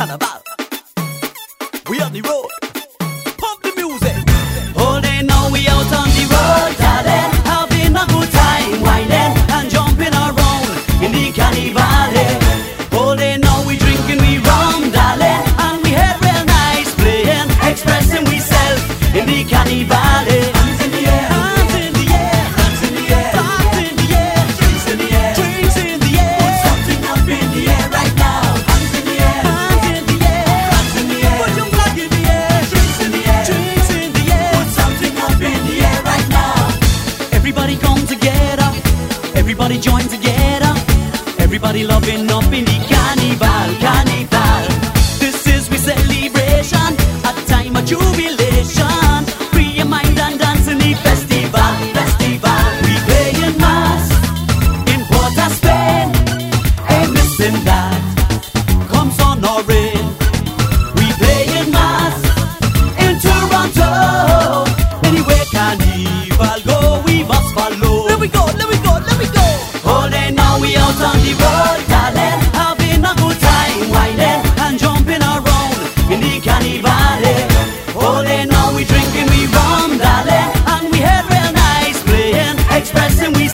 carnival. We on the road, pump the music. All day now we out on the road, darling, having a good time, whining and jumping around in the carnival. All day now we drinking, we rum, darling, and we head real nice, playing, expressing we self in the carnival. Hands in the air, hands in the air, hands in the air, hands in the air, drinks in the air, drinks in the air. Put something up in the air right now. Hands in the air, hands in the air, hands in the air. Put your flag in the air, drinks in the air, drinks in the air. Put something up in the air right now. Everybody come together, everybody join together, everybody loving up in the carnival, carnival. This is we celebration, a time of jubilation. Free your mind and dance in the festival, festival. We playing mass in Port of Spain, ain't missing that. Come sun or rain, we playing mass